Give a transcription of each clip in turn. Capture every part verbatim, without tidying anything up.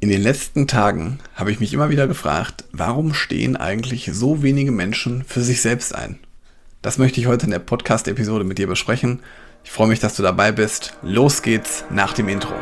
In den letzten Tagen habe ich mich immer wieder gefragt, warum stehen eigentlich so wenige Menschen für sich selbst ein? Das möchte ich heute in der Podcast-Episode mit dir besprechen. Ich freue mich, dass du dabei bist. Los geht's nach dem Intro.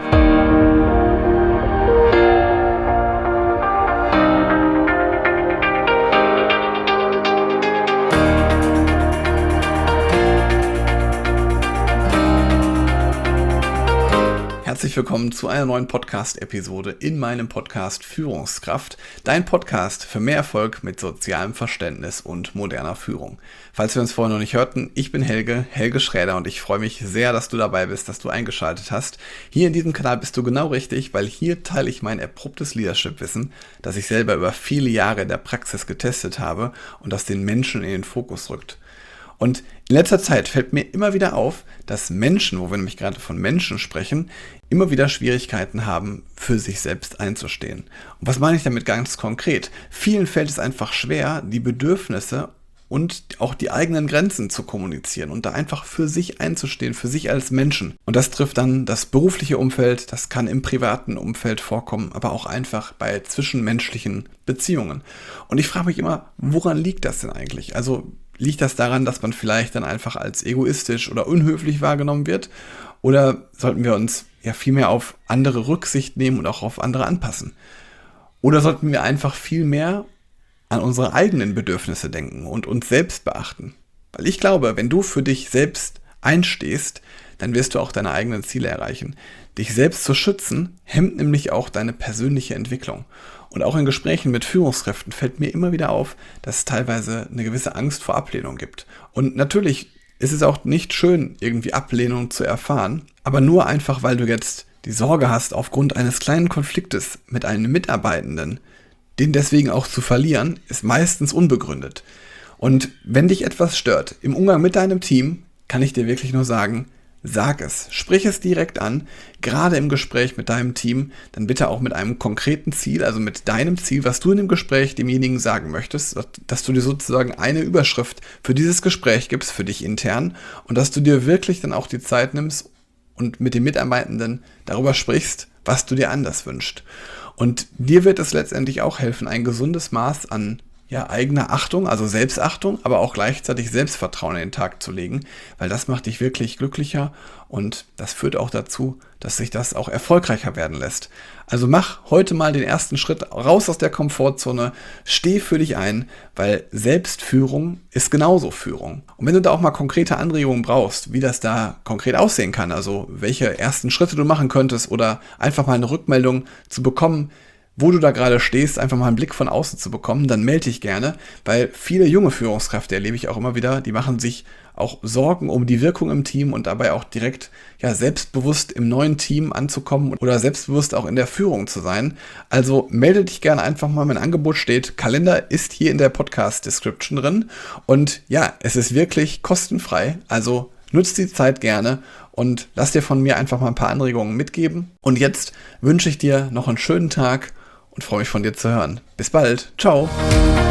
Herzlich willkommen zu einer neuen Podcast-Episode in meinem Podcast Führungskraft, dein Podcast für mehr Erfolg mit sozialem Verständnis und moderner Führung. Falls wir uns vorher noch nicht hörten, ich bin Helge, Helge Schräder und ich freue mich sehr, dass du dabei bist, dass du eingeschaltet hast. Hier in diesem Kanal bist du genau richtig, weil hier teile ich mein erprobtes Leadership-Wissen, das ich selber über viele Jahre in der Praxis getestet habe und das den Menschen in den Fokus rückt. Und in letzter Zeit fällt mir immer wieder auf, dass Menschen, wo wir nämlich gerade von Menschen sprechen, immer wieder Schwierigkeiten haben, für sich selbst einzustehen. Und was meine ich damit ganz konkret? Vielen fällt es einfach schwer, die Bedürfnisse und auch die eigenen Grenzen zu kommunizieren und da einfach für sich einzustehen, für sich als Menschen. Und das trifft dann das berufliche Umfeld, das kann im privaten Umfeld vorkommen, aber auch einfach bei zwischenmenschlichen Beziehungen. Und ich frage mich immer, woran liegt das denn eigentlich? Also liegt das daran, dass man vielleicht dann einfach als egoistisch oder unhöflich wahrgenommen wird? Oder sollten wir uns ja viel mehr auf andere Rücksicht nehmen und auch auf andere anpassen? Oder sollten wir einfach viel mehr an unsere eigenen Bedürfnisse denken und uns selbst beachten? Weil ich glaube, wenn du für dich selbst einstehst, dann wirst du auch deine eigenen Ziele erreichen. Dich selbst zu schützen, hemmt nämlich auch deine persönliche Entwicklung. Und auch in Gesprächen mit Führungskräften fällt mir immer wieder auf, dass es teilweise eine gewisse Angst vor Ablehnung gibt. Und natürlich ist es auch nicht schön, irgendwie Ablehnung zu erfahren, aber nur einfach, weil du jetzt die Sorge hast, aufgrund eines kleinen Konfliktes mit einem Mitarbeitenden, den deswegen auch zu verlieren, ist meistens unbegründet. Und wenn dich etwas stört im Umgang mit deinem Team, kann ich dir wirklich nur sagen, sag es, sprich es direkt an, gerade im Gespräch mit deinem Team, dann bitte auch mit einem konkreten Ziel, also mit deinem Ziel, was du in dem Gespräch demjenigen sagen möchtest, dass du dir sozusagen eine Überschrift für dieses Gespräch gibst, für dich intern und dass du dir wirklich dann auch die Zeit nimmst und mit den Mitarbeitenden darüber sprichst, was du dir anders wünschst. Und dir wird es letztendlich auch helfen, ein gesundes Maß an ja, eigener Achtung, also Selbstachtung, aber auch gleichzeitig Selbstvertrauen in den Tag zu legen, weil das macht dich wirklich glücklicher und das führt auch dazu, dass sich das auch erfolgreicher werden lässt. Also mach heute mal den ersten Schritt raus aus der Komfortzone, steh für dich ein, weil Selbstführung ist genauso Führung. Und wenn du da auch mal konkrete Anregungen brauchst, wie das da konkret aussehen kann, also welche ersten Schritte du machen könntest oder einfach mal eine Rückmeldung zu bekommen, wo du da gerade stehst, einfach mal einen Blick von außen zu bekommen, dann melde dich gerne, weil viele junge Führungskräfte erlebe ich auch immer wieder, die machen sich auch Sorgen um die Wirkung im Team und dabei auch direkt ja selbstbewusst im neuen Team anzukommen oder selbstbewusst auch in der Führung zu sein. Also melde dich gerne einfach mal, mein Angebot steht, Kalender ist hier in der Podcast-Description drin und ja, es ist wirklich kostenfrei, also nutzt die Zeit gerne und lass dir von mir einfach mal ein paar Anregungen mitgeben. Und jetzt wünsche ich dir noch einen schönen Tag und freue mich von dir zu hören. Bis bald. Ciao.